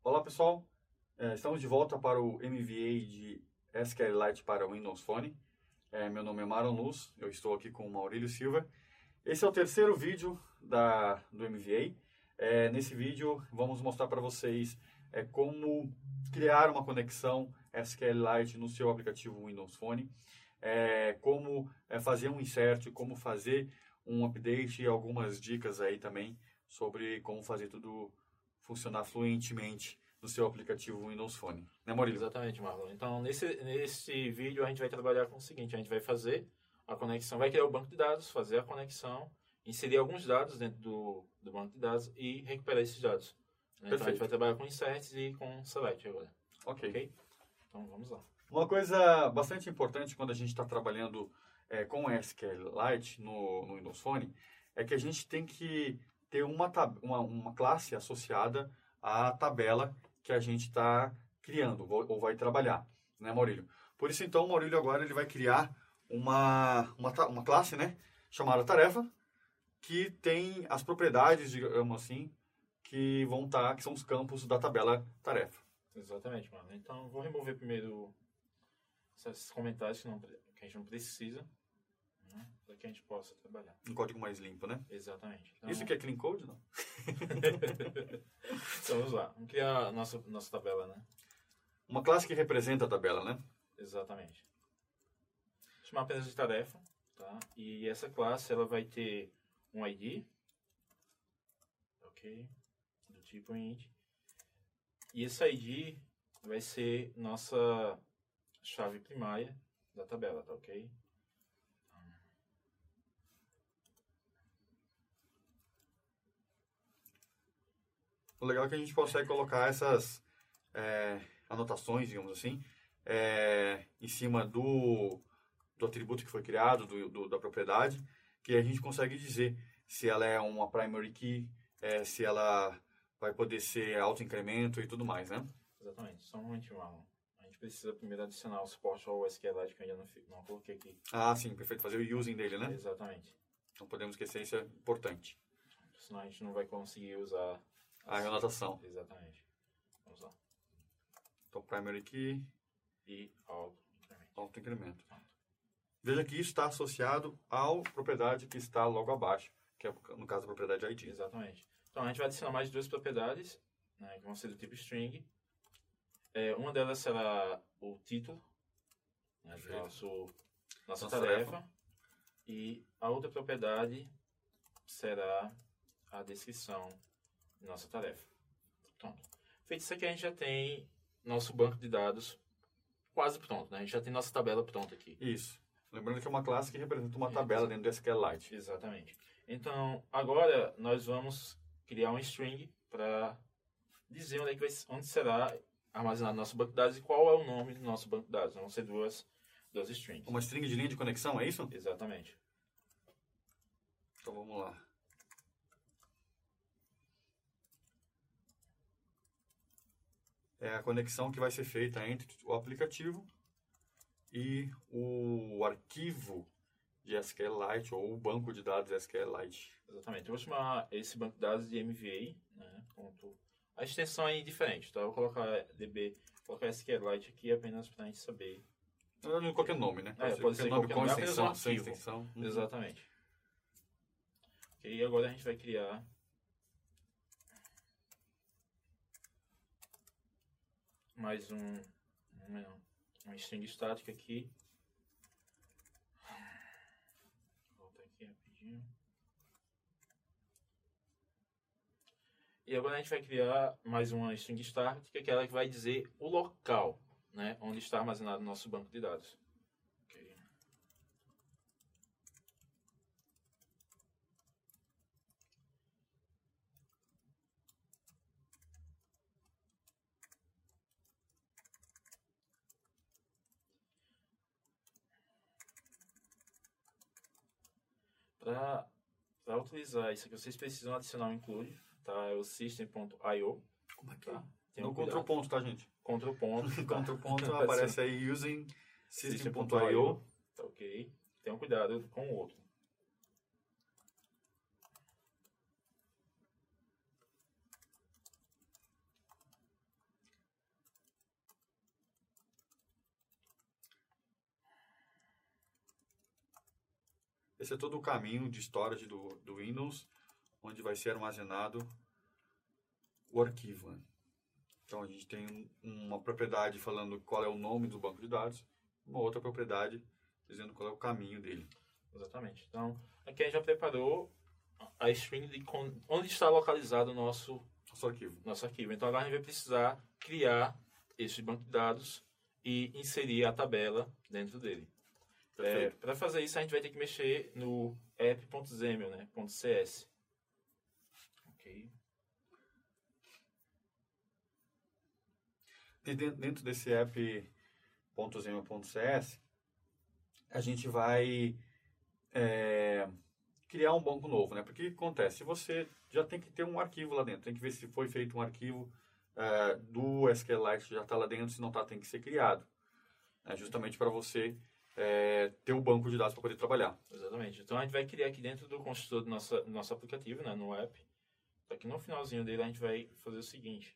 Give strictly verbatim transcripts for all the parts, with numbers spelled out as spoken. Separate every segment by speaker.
Speaker 1: Olá pessoal, É, estamos de volta para o M V A de SQLite para Windows Phone. É, meu nome é Maron Luz, eu estou aqui com o Maurílio Silva. Esse é o terceiro vídeo da, do M V A. É, nesse vídeo vamos mostrar para vocês é, como criar uma conexão SQLite no seu aplicativo Windows Phone, é, como é, fazer um insert, como fazer um update e algumas dicas aí também sobre como fazer tudo funcionar fluentemente no seu aplicativo Windows Phone. Né, Maurílio?
Speaker 2: Exatamente, Marlon. Então, nesse, nesse vídeo a gente vai trabalhar com o seguinte, a gente vai fazer a conexão, vai criar o banco de dados, fazer a conexão, inserir alguns dados dentro do, do banco de dados e recuperar esses dados. Então, a gente vai trabalhar com inserts e com select agora.
Speaker 1: Ok.
Speaker 2: Ok? Então, vamos lá.
Speaker 1: Uma coisa bastante importante quando a gente está trabalhando é, com SQLite no, no Windows Phone é que a gente tem que ter uma, uma, uma classe associada à tabela que a gente está criando ou vai trabalhar, né, Maurílio? Por isso, então, o Maurílio agora ele vai criar uma, uma, uma classe, né, chamada tarefa, que tem as propriedades, digamos assim, que vão estar, tá, que são os campos da tabela tarefa.
Speaker 2: Exatamente, mano. Então, vou remover primeiro esses comentários que, não, que a gente não precisa, né, para que a gente possa trabalhar.
Speaker 1: Um código mais limpo, né?
Speaker 2: Exatamente. Então,
Speaker 1: isso aqui é clean code, não?
Speaker 2: Então, vamos lá. Vamos criar a nossa, nossa tabela, né?
Speaker 1: Uma classe que representa a tabela, né?
Speaker 2: Exatamente. Chamar apenas de tarefa, tá? E essa classe, ela vai ter um I D, ok? Do tipo int. E esse I D vai ser nossa chave primária da tabela, tá ok?
Speaker 1: O legal é que a gente consegue colocar essas é, anotações, digamos assim, é, em cima do, do atributo que foi criado, do, do, da propriedade, que a gente consegue dizer se ela é uma primary key, é, se ela vai poder ser auto-incremento e tudo mais, né?
Speaker 2: Exatamente. Só um momentinho, Marlon. A gente precisa primeiro adicionar o suporte ao SQLite, que eu ainda não, não coloquei aqui.
Speaker 1: Ah, sim, perfeito. Fazer o using dele, né?
Speaker 2: Exatamente.
Speaker 1: Não podemos esquecer, isso é importante.
Speaker 2: Senão a gente não vai conseguir usar
Speaker 1: a anotação.
Speaker 2: Exatamente. Vamos lá.
Speaker 1: Então, primary key
Speaker 2: e auto-incremento.
Speaker 1: Auto-incremento. Veja que isso está associado à propriedade que está logo abaixo, que é, no caso, a propriedade I D.
Speaker 2: Exatamente. Então, a gente vai adicionar mais duas propriedades, né, que vão ser do tipo string. É, uma delas será o título, né, do nosso, nossa, nossa tarefa. tarefa. E a outra propriedade será a descrição de nossa tarefa. Pronto. Feito isso aqui, a gente já tem nosso banco de dados quase pronto, né? A gente já tem nossa tabela pronta aqui.
Speaker 1: Isso. Lembrando que é uma classe que representa uma tabela Isso. dentro do SQLite.
Speaker 2: Exatamente. Então, agora nós vamos criar um string para dizer onde, é que vai, onde será armazenado nosso banco de dados e qual é o nome do nosso banco de dados. Vão ser duas, duas strings.
Speaker 1: Uma string de linha de conexão, é isso?
Speaker 2: Exatamente.
Speaker 1: Então, vamos lá. É a conexão que vai ser feita entre o aplicativo e o arquivo de SQLite ou o banco de dados SQLite.
Speaker 2: Exatamente. Eu vou chamar esse banco de dados de M V A, né? Ponto. A extensão é diferente, tá? Eu vou colocar db, vou colocar SQLite aqui apenas para a gente saber.
Speaker 1: Não, qualquer nome, né?
Speaker 2: Pode, é, pode ser
Speaker 1: nome
Speaker 2: qualquer
Speaker 1: com
Speaker 2: nome,
Speaker 1: extensão,
Speaker 2: um
Speaker 1: sem extensão. Uhum.
Speaker 2: Exatamente. Ok, e agora a gente vai criar mais um, um, um string estática aqui. Volta aqui rapidinho. E agora a gente vai criar mais uma string estática, que é aquela que vai dizer o local, né, onde está armazenado o nosso banco de dados. Okay. Para utilizar isso aqui, vocês precisam adicionar um include, tá? É o system.io.
Speaker 1: Como é que
Speaker 2: tá?
Speaker 1: é? No control ponto, tá, gente?
Speaker 2: Control ponto. Tá?
Speaker 1: Control ponto aparece aí using system.io.
Speaker 2: Tá ok. Tenham cuidado com o outro.
Speaker 1: Esse é todo o caminho de storage do, do Windows, onde vai ser armazenado o arquivo. Né? Então, a gente tem uma propriedade falando qual é o nome do banco de dados, uma outra propriedade dizendo qual é o caminho dele.
Speaker 2: Exatamente. Então, aqui a gente já preparou a string de onde está localizado o nosso,
Speaker 1: nosso arquivo.
Speaker 2: Nosso arquivo. Então, agora a gente vai precisar criar esse banco de dados e inserir a tabela dentro dele. É, para fazer isso, a gente vai ter que mexer no app.xaml, né? .cs. Ok.
Speaker 1: E dentro desse app.xaml.cs, a gente vai é, criar um banco novo, né? Porque o que acontece? Você já tem que ter um arquivo lá dentro, tem que ver se foi feito um arquivo é, do SQLite, já está lá dentro, se não está, tem que ser criado. Né? Justamente para você é, ter o banco de dados para poder trabalhar.
Speaker 2: Exatamente. Então, a gente vai criar aqui dentro do construtor do nosso, do nosso aplicativo, né? No app. Aqui no finalzinho dele, a gente vai fazer o seguinte.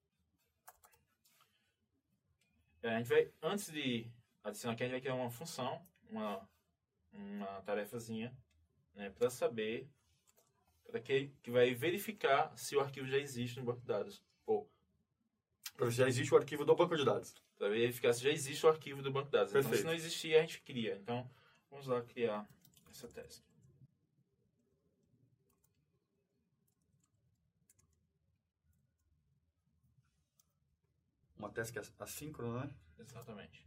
Speaker 2: A gente vai, antes de adicionar aqui, a gente vai criar uma função, uma, uma tarefazinha, né, para saber, para que, que vai verificar se o arquivo já existe no banco de dados. Ou
Speaker 1: para ver se já existe o arquivo do banco de dados.
Speaker 2: Para verificar se já existe o arquivo do banco de dados.
Speaker 1: Perfeito.
Speaker 2: Então, se não existir, a gente cria. Então, vamos lá criar essa task.
Speaker 1: Uma task assíncrona, né?
Speaker 2: Exatamente.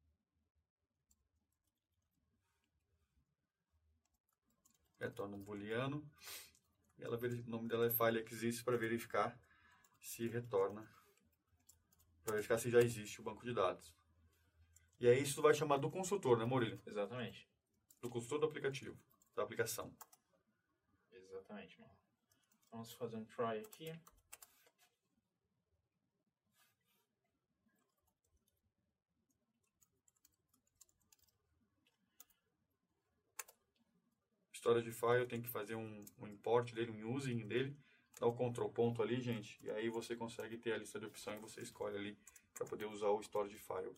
Speaker 1: Retorna um booleano. E ela, o nome dela é file exists para verificar se retorna, para verificar se já existe o banco de dados. E aí isso vai chamar do consultor, né, Murilo?
Speaker 2: Exatamente.
Speaker 1: Do consultor do aplicativo, da aplicação.
Speaker 2: Exatamente, mano. Vamos fazer um try aqui.
Speaker 1: História de file, tem que fazer um, um import dele, um using dele, dá o control ponto ali, gente, e aí você consegue ter a lista de opções e você escolhe ali para poder usar o storage file.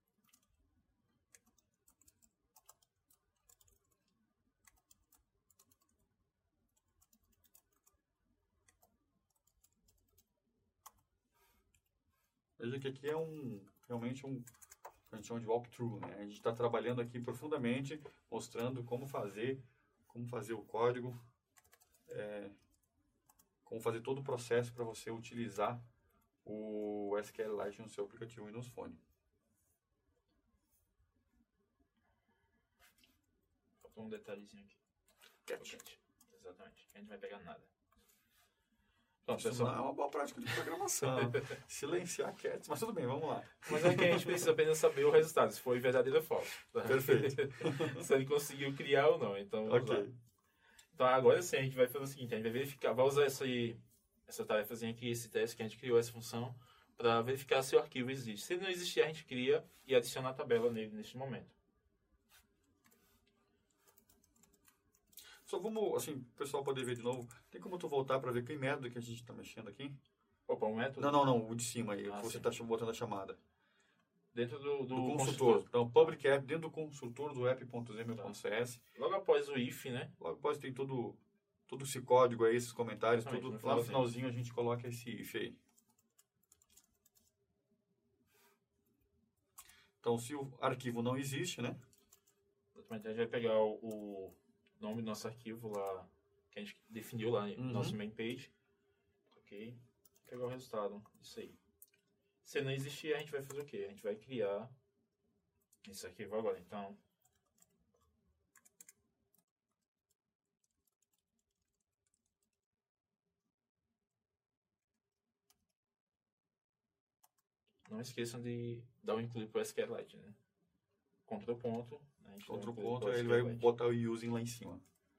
Speaker 1: Veja que aqui é um, realmente um, a gente chama de walkthrough, né? A gente está trabalhando aqui profundamente, mostrando como fazer, como fazer o código, é, como fazer todo o processo para você utilizar o SQLite no seu aplicativo Windows Phone.
Speaker 2: Faltou um detalhezinho aqui.
Speaker 1: Catch.
Speaker 2: Exatamente. A gente não vai pegar nada.
Speaker 1: Pronto, isso pessoal, não é uma boa prática de programação. Silenciar cats, mas tudo bem, vamos lá.
Speaker 2: Mas é que a gente precisa apenas saber o resultado, se foi verdadeiro ou falso. Tá?
Speaker 1: Perfeito.
Speaker 2: Se ele conseguiu criar ou não. Então, vamos
Speaker 1: Ok.
Speaker 2: lá. Então, agora sim, a gente vai fazer o seguinte, a gente vai verificar, vai usar essa, aí, essa tarefazinha aqui, esse teste que a gente criou, essa função, para verificar se o arquivo existe. Se ele não existir, a gente cria e adiciona a tabela nele neste momento.
Speaker 1: Só vamos, assim, o pessoal poder ver de novo. Tem como tu voltar para ver que método que a gente está mexendo aqui?
Speaker 2: Opa, um método?
Speaker 1: Não, não, não, o de cima aí,
Speaker 2: Ah,
Speaker 1: que você
Speaker 2: sim.
Speaker 1: está botando a chamada.
Speaker 2: Dentro do, do,
Speaker 1: Do consultor.
Speaker 2: consultor.
Speaker 1: Então, public app, dentro do consultor do app.xaml.cs.
Speaker 2: Logo após o if, né?
Speaker 1: Logo após tem todo, todo esse código aí, esses comentários,
Speaker 2: Exatamente,
Speaker 1: tudo.
Speaker 2: no
Speaker 1: Lá no
Speaker 2: finalzinho.
Speaker 1: finalzinho a gente coloca esse if aí. Então, se o arquivo não existe, né?
Speaker 2: Exatamente, a gente vai pegar o, o nome do nosso arquivo lá, que a gente definiu lá no
Speaker 1: Uhum.
Speaker 2: nosso main page. Ok? Pegar o resultado disso aí. Se não existir, a gente vai fazer o quê? A gente vai criar esse arquivo agora. Então, não esqueçam de dar o include para o SQLite, né? Ctrl ponto. A gente dá
Speaker 1: Outro
Speaker 2: include
Speaker 1: ponto,
Speaker 2: pro
Speaker 1: aí ele vai
Speaker 2: SQLite.
Speaker 1: botar o using lá em cima.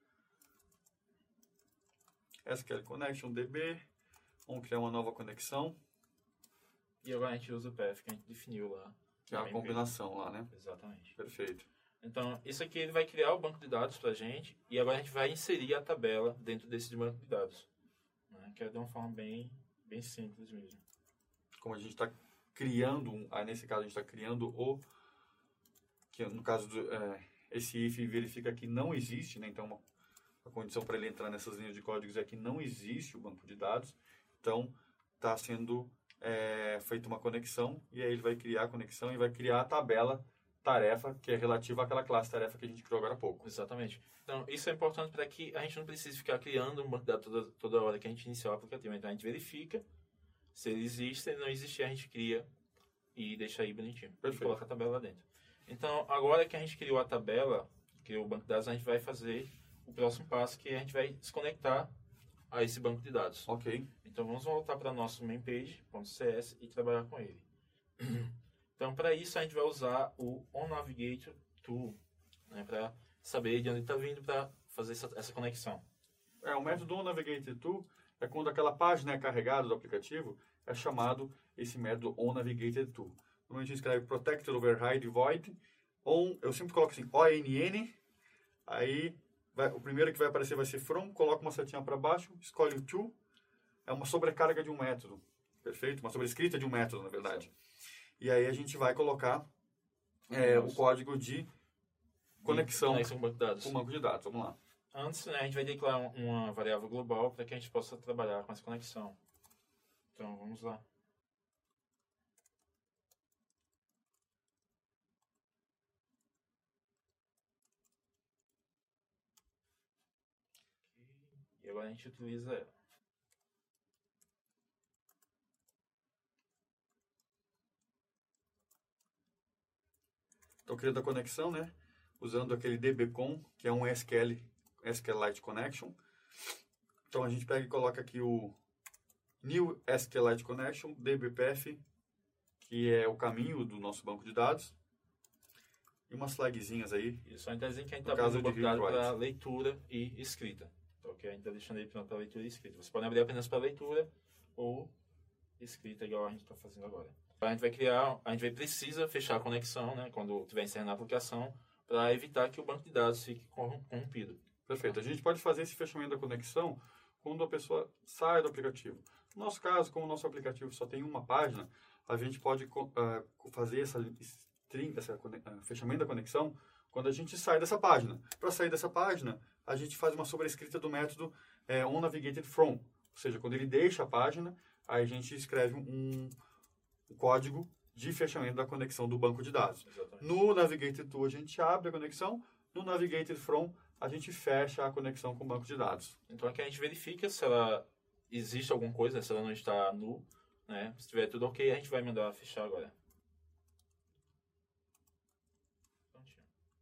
Speaker 1: S Q L Connection D B. Vamos criar uma nova conexão,
Speaker 2: E agora a gente usa o path que a gente definiu lá.
Speaker 1: que é
Speaker 2: no
Speaker 1: a
Speaker 2: main page.
Speaker 1: combinação lá, né?
Speaker 2: Exatamente.
Speaker 1: Perfeito.
Speaker 2: Então, isso aqui ele vai criar o banco de dados para a gente e agora a gente vai inserir a tabela dentro desse banco de dados. Né? Que é de uma forma bem, bem simples mesmo.
Speaker 1: Como a gente está criando, um, aí nesse caso a gente está criando o, que no caso do, é, esse if verifica que não existe, né? Então, uma, a condição para ele entrar nessas linhas de códigos é que não existe o banco de dados. Então, está sendo é, feita uma conexão, e aí ele vai criar a conexão e vai criar a tabela tarefa, que é relativa àquela classe tarefa que a gente criou agora há pouco.
Speaker 2: Exatamente. Então, isso é importante para que a gente não precise ficar criando um banco de dados toda, toda hora que a gente iniciar o aplicativo. Então, a gente verifica se ele existe, se ele não existir, a gente cria e deixa aí bonitinho.
Speaker 1: Perfeito.
Speaker 2: E coloca a tabela lá dentro. Então, agora que a gente criou a tabela, criou o banco de dados, a gente vai fazer o próximo passo, que a gente vai se conectar a esse banco de dados.
Speaker 1: Ok.
Speaker 2: Então, vamos voltar para o nosso main page.cs e trabalhar com ele. Então, para isso, a gente vai usar o onNavigator tool, né, para saber de onde está vindo para fazer essa, essa conexão.
Speaker 1: É, o método onNavigator tool é quando aquela página é carregada do aplicativo, é chamado esse método onNavigator tool. Normalmente a gente escreve protected override void, on, eu sempre coloco assim, onn, aí vai, o primeiro que vai aparecer vai ser from, coloca uma setinha para baixo, escolhe o to, é uma sobrecarga de um método, perfeito? Uma sobrescrita de um método, na verdade. E aí a gente vai colocar é, o código de conexão,
Speaker 2: conexão com o banco de dados.
Speaker 1: com o banco de dados. Vamos lá.
Speaker 2: Antes, né, a gente vai declarar uma variável global para que a gente possa trabalhar com essa conexão. Então, vamos lá. E agora a gente utiliza ela.
Speaker 1: Então, criando a conexão, né? Usando aquele dbcon, que é um S Q L, SQLite Connection. Então, a gente pega e coloca aqui o New SQLite Connection, dbpath, que é o caminho do nosso banco de dados. E umas flagzinhas aí.
Speaker 2: Isso, a gente está dizendo que a gente está abrindo o banco de dados para leitura e escrita. Então, okay, a gente está deixando ele pronto para leitura e escrita. Você pode abrir apenas para leitura ou escrita, igual a gente está fazendo agora. A gente vai criar, a gente vai precisa fechar a conexão, né, quando estiver encerrando a aplicação, para evitar que o banco de dados fique corrompido.
Speaker 1: Perfeito. A gente pode fazer esse fechamento da conexão quando a pessoa sai do aplicativo. No nosso caso, como o nosso aplicativo só tem uma página, a gente pode uh, fazer essa string, esse uh, fechamento da conexão quando a gente sai dessa página. Para sair dessa página, a gente faz uma sobrescrita do método uh, onNavigated_from. Ou seja, quando ele deixa a página, aí a gente escreve um, um código de fechamento da conexão do banco de dados.
Speaker 2: Exatamente.
Speaker 1: No Navigated To, a gente abre a conexão. No Navigated_from, a gente fecha a conexão com o banco de dados.
Speaker 2: Então, aqui a gente verifica se ela existe alguma coisa, se ela não está nu, né? Se tiver tudo ok, a gente vai mandar fechar agora. Prontinho.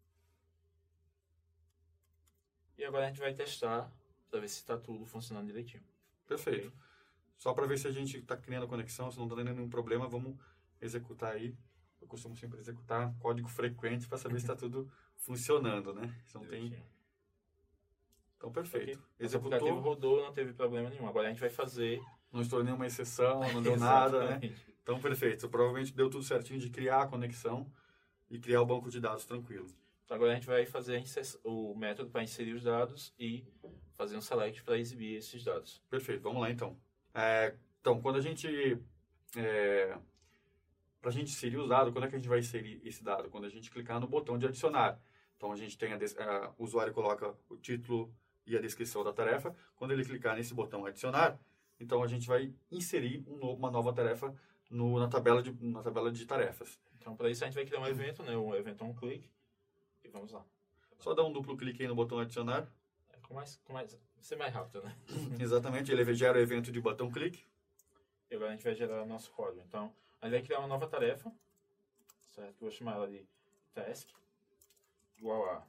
Speaker 2: E agora a gente vai testar para ver se está tudo funcionando direitinho.
Speaker 1: Perfeito.
Speaker 2: Okay?
Speaker 1: Só para ver se a gente está criando a conexão, se não está tendo nenhum problema, vamos executar aí. Eu costumo sempre executar código frequente para saber se está tudo funcionando, né? Se não tem... Então, perfeito.
Speaker 2: Okay. Executou. O aplicativo rodou, não teve problema nenhum. Agora a gente vai fazer...
Speaker 1: Não estourou nenhuma exceção, não deu nada, né? Então, perfeito. Provavelmente deu tudo certinho de criar a conexão e criar o banco de dados tranquilo.
Speaker 2: Então, agora a gente vai fazer o método para inserir os dados e fazer um select para exibir esses dados.
Speaker 1: Perfeito. Vamos lá, então. É, então, quando a gente... É, para a gente inserir os dados, quando é que a gente vai inserir esse dado? Quando a gente clicar no botão de adicionar. Então, a gente tem a, a, o usuário coloca o título e a descrição da tarefa. Quando ele clicar nesse botão adicionar, então a gente vai inserir um novo, uma nova tarefa no, na, tabela de, na tabela de tarefas.
Speaker 2: Então, para isso, a gente vai criar um evento, né? Um evento on click. E vamos lá.
Speaker 1: Só dar um duplo clique aí no botão adicionar.
Speaker 2: É, com mais, com mais, vai ser mais rápido, né?
Speaker 1: Exatamente. Ele gera o evento de botão clique.
Speaker 2: E agora a gente vai gerar o nosso código. Então, a gente vai criar uma nova tarefa. Certo? Eu vou chamar ela de task. Igual a.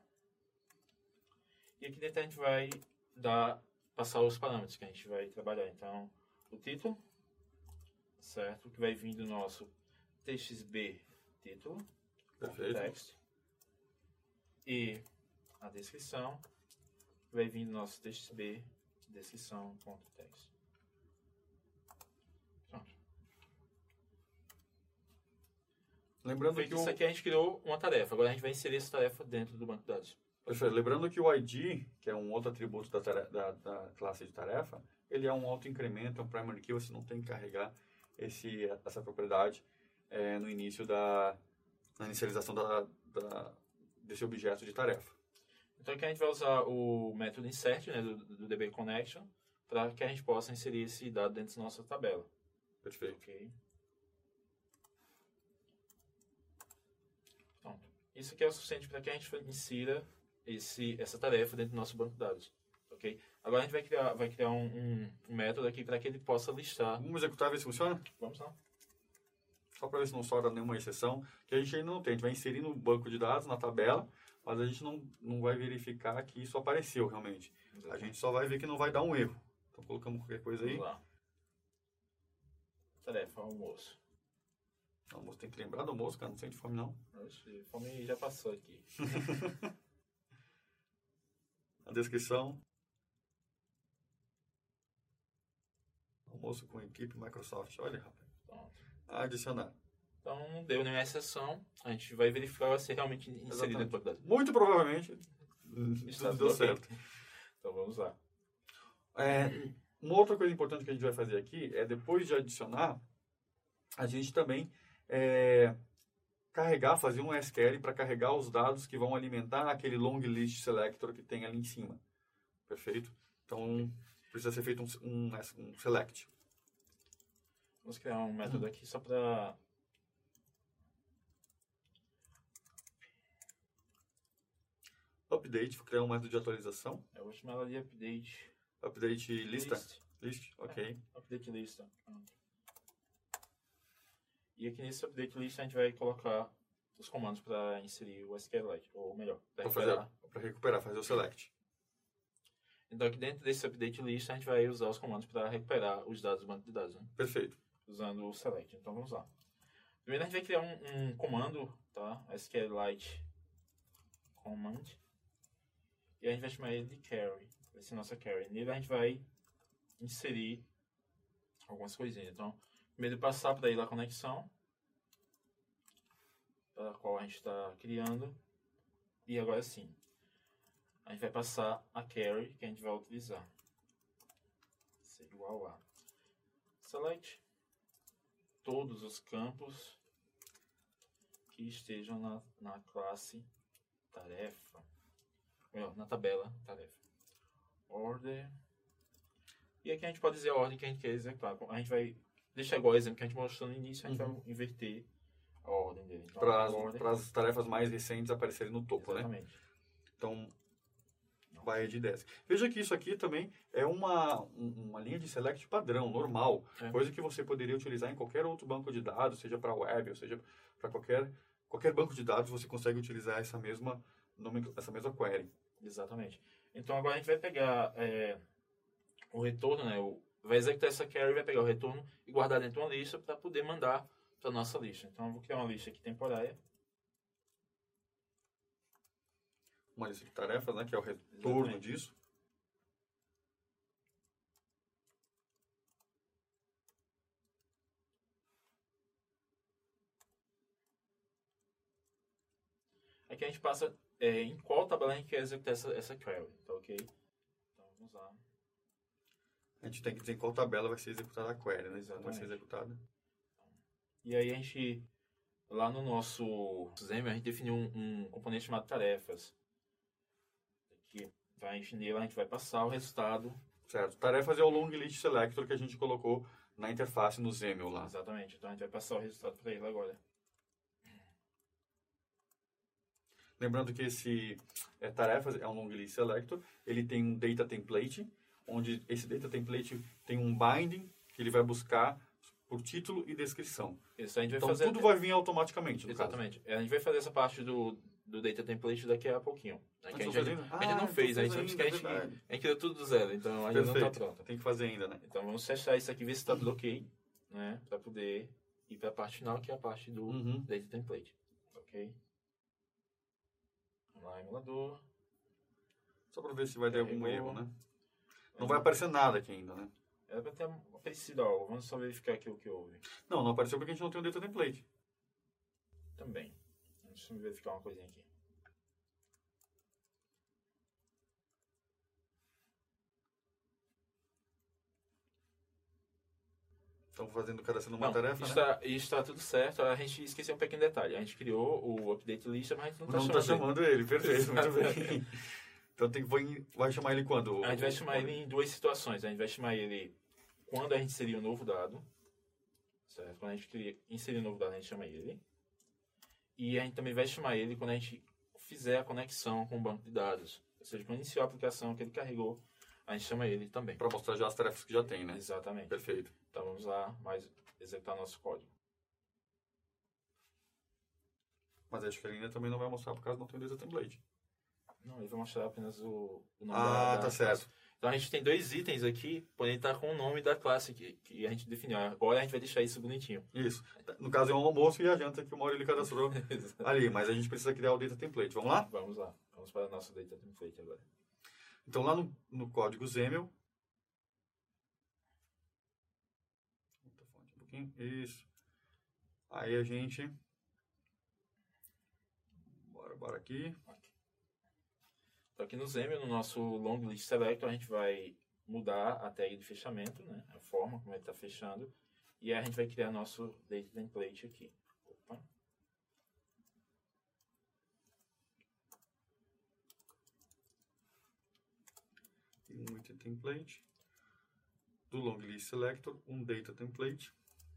Speaker 2: E aqui dentro a gente vai dar, passar os parâmetros que a gente vai trabalhar. Então, o título, certo? Que vai vir do nosso txb título,
Speaker 1: perfeito,
Speaker 2: text. E a descrição, que vai vir do nosso txb descrição.text. Pronto.
Speaker 1: Lembrando
Speaker 2: Feito
Speaker 1: que
Speaker 2: isso
Speaker 1: o...
Speaker 2: aqui, a gente criou uma tarefa. Agora a gente vai inserir essa tarefa dentro do banco de dados.
Speaker 1: Perfeito. Lembrando que o I D, que é um outro atributo da, tarefa, da, da classe de tarefa, ele é um auto-incremento, é um primary key, você não tem que carregar esse, essa propriedade é, no início da na inicialização da, da, desse objeto de tarefa.
Speaker 2: Então aqui a gente vai usar o método insert, né, do, do D B Connection, para que a gente possa inserir esse dado dentro da nossa tabela.
Speaker 1: Perfeito.
Speaker 2: Okay. Pronto. Isso aqui é o suficiente para que a gente insira esse, essa tarefa dentro do nosso banco de dados. Okay? Agora a gente vai criar, vai criar um, um, um método aqui para que ele possa listar.
Speaker 1: Vamos executar e ver se funciona?
Speaker 2: Vamos lá.
Speaker 1: Só para ver se não sobra nenhuma exceção, que a gente ainda não tem. A gente vai inserir no banco de dados, na tabela, mas a gente não, não vai verificar que isso apareceu realmente. Exatamente. A gente só vai ver que não vai dar um erro. Então colocamos qualquer coisa aí.
Speaker 2: Vamos lá. Tarefa, almoço.
Speaker 1: Almoço, tem que lembrar do almoço, cara. Não sente fome, não.
Speaker 2: Oxe, fome já passou aqui.
Speaker 1: A descrição. Almoço com equipe Microsoft. Olha, rapaz.
Speaker 2: Pronto.
Speaker 1: Adicionar.
Speaker 2: Então, não deu nenhuma exceção. A gente vai verificar se realmente inserido dentro do dados.
Speaker 1: Muito provavelmente,
Speaker 2: Está
Speaker 1: tudo deu certo.
Speaker 2: Então, vamos lá.
Speaker 1: É, uma outra coisa importante que a gente vai fazer aqui é, depois de adicionar, a gente também é, carregar, fazer um S Q L para carregar os dados que vão alimentar aquele long list selector que tem ali em cima. Perfeito? Então, precisa ser feito um, um, um select.
Speaker 2: Vamos criar um método aqui só para...
Speaker 1: Update, vou criar um método de atualização.
Speaker 2: Eu vou chamar ela de update.
Speaker 1: Update lista?
Speaker 2: List.
Speaker 1: List, ok.
Speaker 2: É, update lista. Pronto. E aqui nesse update list a gente vai colocar os comandos para inserir o SQLite, ou melhor, para
Speaker 1: recuperar. Para recuperar, fazer o select.
Speaker 2: Então aqui dentro desse update list a gente vai usar os comandos para recuperar os dados do banco de dados, né?
Speaker 1: Perfeito.
Speaker 2: Usando o select. Então vamos lá. Primeiro a gente vai criar um, um comando, tá? SQLite command. E a gente vai chamar ele de carry. Vai ser nossa carry. Nele a gente vai inserir algumas coisinhas. Então, primeiro passar para ele a conexão, para a qual a gente está criando. E agora sim, a gente vai passar a carry que a gente vai utilizar. Ser igual a select todos os campos que estejam na, na classe tarefa. Melhor, na tabela tarefa. Order. E aqui a gente pode dizer a ordem que a gente quer executar. A gente vai deixar igual o exemplo que a gente mostrou no início, a gente uhum. vai inverter a ordem dele. Então,
Speaker 1: para as tarefas mais recentes aparecerem no topo,
Speaker 2: exatamente,
Speaker 1: né? Então, vai de dez. Veja que isso aqui também é uma, uma linha de select padrão, normal. É. Coisa que você poderia utilizar em qualquer outro banco de dados, seja para web, ou seja para qualquer, qualquer banco de dados, você consegue utilizar essa mesma, essa mesma query.
Speaker 2: Exatamente. Então, agora a gente vai pegar é, o retorno, né? O, vai executar essa query, vai pegar o retorno e guardar dentro de uma lista para poder mandar para a nossa lista. Então, eu vou criar uma lista aqui temporária.
Speaker 1: Uma lista de tarefas, né? Que é o retorno exatamente disso.
Speaker 2: Aqui a gente passa é, em qual tabela a gente quer executar essa, essa query, tá ok? Então, vamos lá.
Speaker 1: A gente tem que dizer em qual tabela vai ser executada a query, né? Exatamente. Vai ser executada.
Speaker 2: E aí a gente, lá no nosso Xamarin, a gente definiu um, um componente chamado tarefas. Aqui, então a gente, nele a gente vai passar o resultado.
Speaker 1: Certo. Tarefas é o long list selector que a gente colocou na interface no Xamarin lá.
Speaker 2: Exatamente. Então a gente vai passar o resultado para ele agora.
Speaker 1: Lembrando que esse é, tarefas é um long list selector. Ele tem um data template, onde esse data template tem um binding que ele vai buscar por título e descrição.
Speaker 2: Isso, a gente vai
Speaker 1: então
Speaker 2: fazer
Speaker 1: tudo vai vir automaticamente. No
Speaker 2: exatamente. Caso. A gente vai fazer essa parte do, do data template daqui a pouquinho. Né, que a gente, a gente
Speaker 1: ah,
Speaker 2: não fez, a gente, ainda, a, gente, a gente criou tudo do zero, então ainda não está pronto.
Speaker 1: Tem que fazer ainda, né?
Speaker 2: Então vamos fechar isso aqui, ver se está tudo ok, né? Para poder ir para a parte final, que é a parte do uhum. data template. Ok? Vamos lá, emulador.
Speaker 1: Só para ver se vai ter algum erro, né? Não vai aparecer nada aqui ainda, né?
Speaker 2: Era para ter aparecido algo. Vamos só verificar aqui o que houve.
Speaker 1: Não, não apareceu porque a gente não tem o data template.
Speaker 2: Também. Deixa eu verificar uma coisinha aqui.
Speaker 1: Estão fazendo cada sendo uma
Speaker 2: Não,
Speaker 1: tarefa,
Speaker 2: está,
Speaker 1: né?
Speaker 2: Está tudo certo. A gente esqueceu um pequeno detalhe. A gente criou o update lista, mas a gente não está
Speaker 1: Não
Speaker 2: chamando,
Speaker 1: está chamando ele, perfeito, muito
Speaker 2: Exatamente.
Speaker 1: bem. Então tem, vai, vai chamar ele quando?
Speaker 2: A gente vai chamar ele em duas situações. A gente vai chamar ele quando a gente inserir um novo dado. Certo? Quando a gente cria, inserir um novo dado, a gente chama ele. E a gente também vai chamar ele quando a gente fizer a conexão com o banco de dados. Ou seja, quando iniciar a aplicação que ele carregou, a gente chama ele também.
Speaker 1: Para mostrar já as tarefas que já tem, né?
Speaker 2: Exatamente.
Speaker 1: Perfeito.
Speaker 2: Então vamos lá, mais executar nosso código.
Speaker 1: Mas acho que ele ainda também não vai mostrar por causa não tem o data template.
Speaker 2: Não, ele vai mostrar apenas o, o nome
Speaker 1: Ah,
Speaker 2: da, da
Speaker 1: tá certo.
Speaker 2: Então a gente tem dois itens aqui, porém tá com o nome da classe que, que a gente definiu. Agora a gente vai deixar isso bonitinho.
Speaker 1: Isso. No caso é um almoço e a janta que o Maurílio cadastrou ali, mas a gente precisa criar o data template. Vamos lá?
Speaker 2: Vamos lá. Vamos para o nosso data template agora.
Speaker 1: Então lá no, no código XAML. Um pouquinho. Isso. Aí a gente. Bora, bora aqui.
Speaker 2: Então aqui no XAML, no nosso long list selector, a gente vai mudar a tag de fechamento, né? A forma como ele está fechando. E aí a gente vai criar nosso data template aqui. Opa.
Speaker 1: Um item template. Do long list selector, um data template.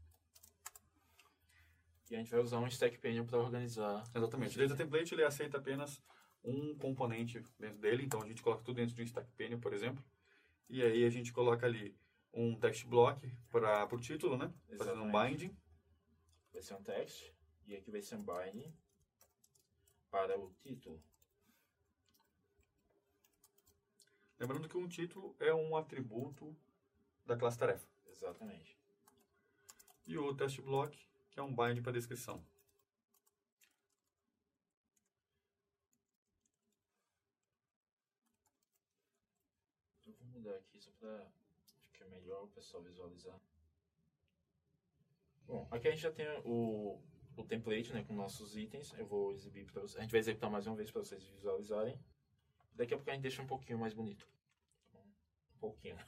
Speaker 2: E a gente vai usar um stack panel para organizar.
Speaker 1: Exatamente. O data template ele aceita apenas um componente dentro dele, então a gente coloca tudo dentro de um stack panel, por exemplo. E aí a gente coloca ali um text block para o título, né? Fazendo um binding.
Speaker 2: Vai ser um text. E aqui vai ser um binding para o título.
Speaker 1: Lembrando que um título é um atributo da classe tarefa.
Speaker 2: Exatamente.
Speaker 1: E o text block, que é um bind para a descrição.
Speaker 2: Eu vou mudar aqui só para ficar melhor o pessoal visualizar. Bom, aqui a gente já tem o, o template, né, com nossos itens. Eu vou exibir para vocês. A gente vai executar mais uma vez para vocês visualizarem. Daqui a pouco a gente deixa um pouquinho mais bonito. Um pouquinho.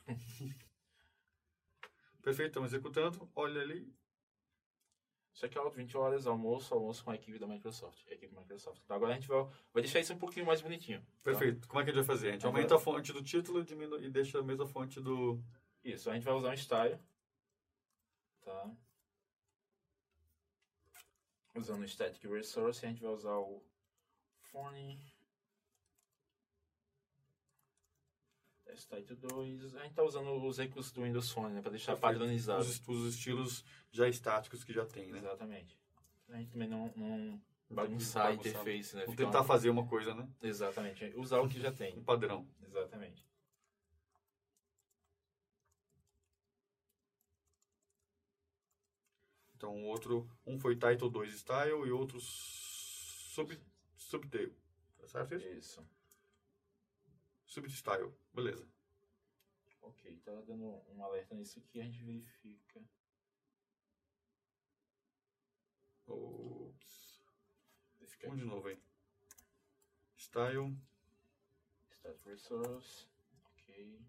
Speaker 1: Perfeito, estamos executando. Olha ali.
Speaker 2: Checkout, vinte horas, almoço, almoço com a equipe da Microsoft. A equipe da Microsoft. Então agora a gente vai, vai deixar isso um pouquinho mais bonitinho.
Speaker 1: Perfeito. Tá? Como é que a gente vai fazer? A gente
Speaker 2: agora,
Speaker 1: aumenta a fonte do título e, diminui, e deixa a mesma fonte do...
Speaker 2: Isso, a gente vai usar um style. Tá? Usando o static resource, a gente vai usar o phone Title dois. A gente está usando os recursos do Windows Phone, né, para deixar
Speaker 1: Perfeito.
Speaker 2: padronizado.
Speaker 1: Os, os estilos já estáticos que já tem, né?
Speaker 2: Exatamente. A gente também não, não bagunçar a interface, né?
Speaker 1: Vou tentar uma... fazer uma coisa, né?
Speaker 2: Exatamente. Usar o que já tem.
Speaker 1: Um padrão.
Speaker 2: Exatamente.
Speaker 1: Então, um outro, um foi Title dois Style e outro sub, Subtail. Tá certo isso?
Speaker 2: Isso.
Speaker 1: Substyle. Beleza.
Speaker 2: Ok, tá dando um alerta nisso aqui, a gente verifica.
Speaker 1: Ops.
Speaker 2: Verifica
Speaker 1: Vamos de novo aí. Style.
Speaker 2: Start resource. Ok.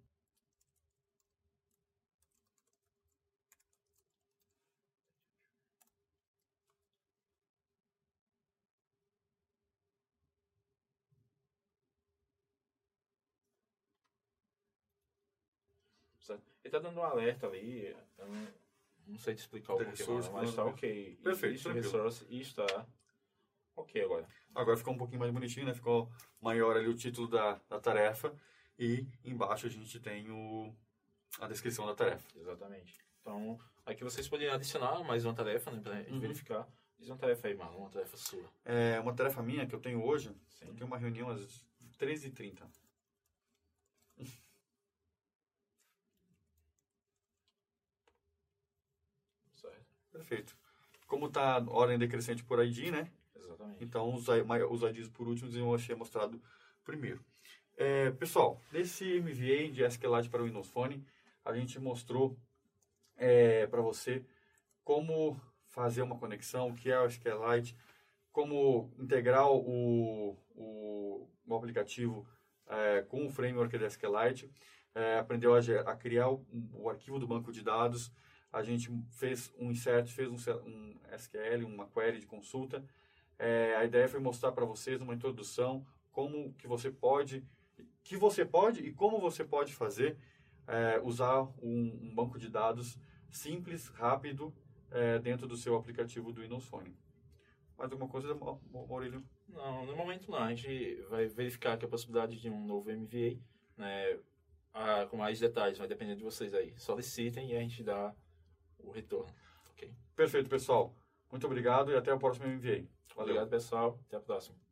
Speaker 2: Ele está dando um alerta ali, eu não, não sei te explicar o porquê, mas está ok.
Speaker 1: Perfeito,
Speaker 2: Isso, resource, e está ok agora.
Speaker 1: Agora ficou um pouquinho mais bonitinho, né? Ficou maior ali o título da, da tarefa e embaixo a gente tem o, a descrição da tarefa.
Speaker 2: Exatamente. Então, aqui vocês podem adicionar mais uma tarefa, né? Para a gente uhum. verificar. Diz uma tarefa aí, Marlon, uma tarefa sua.
Speaker 1: É uma tarefa minha que eu tenho hoje.
Speaker 2: Sim.
Speaker 1: Eu tenho uma reunião às treze e trinta. Perfeito. Como está ordem decrescente por I D, né?
Speaker 2: Exatamente.
Speaker 1: Então, os, os I Ds por último eu achei mostrado primeiro. É, pessoal, nesse M V A de SQLite para o Windows Phone, a gente mostrou é, para você como fazer uma conexão, o que é o SQLite, como integrar o, o, o aplicativo é, com o framework da SQLite, é, aprendeu a, a criar o, o arquivo do banco de dados, a gente fez um insert, fez um, um S Q L, uma query de consulta. É, a ideia foi mostrar para vocês uma introdução como que você pode, que você pode e como você pode fazer, é, usar um, um banco de dados simples, rápido, é, dentro do seu aplicativo do Windows Phone. Mais alguma coisa, Maurílio?
Speaker 2: Não, no momento não. A gente vai verificar aqui a possibilidade de um novo M V A, né? Ah, com mais detalhes, vai depender de vocês aí. Solicitem e a gente dá o retorno. Okay?
Speaker 1: Perfeito, pessoal. Muito obrigado e até o próximo M V A. Valeu.
Speaker 2: Obrigado, pessoal. Até a próxima.